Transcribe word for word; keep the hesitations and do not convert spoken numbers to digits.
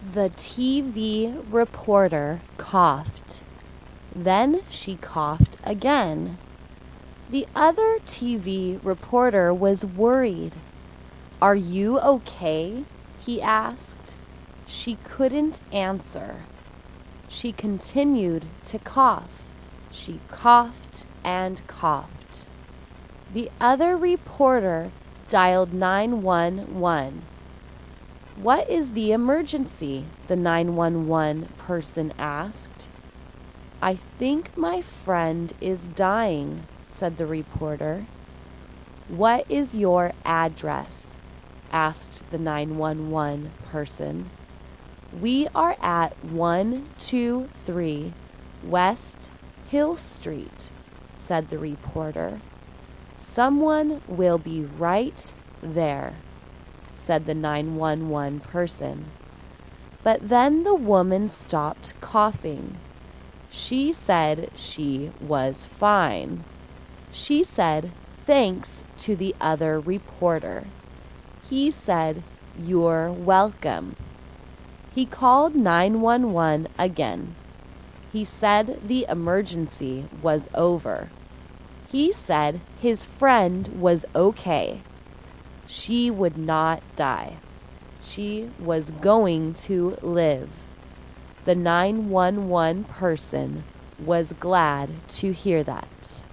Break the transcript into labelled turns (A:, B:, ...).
A: The T V reporter coughed. Then she coughed again. The other T V reporter was worried. "Are you okay?" he asked. She couldn't answer. She continued to cough. She coughed and coughed. The other reporter dialed nine one one. "What is the emergency?" the nine one one person asked. "I think my friend is dying," said the reporter. "What is your address?" asked the nine one one person. "We are at one two three West Hill Street," said the reporter. "Someone will be right there," said the nine one one person. But then the woman stopped coughing. She said she was fine. She said thanks to the other reporter. He said, "You're welcome." He called nine one one again. He said the emergency was over. He said his friend was okay. She would not die. She was going to live. The nine one one person was glad to hear that.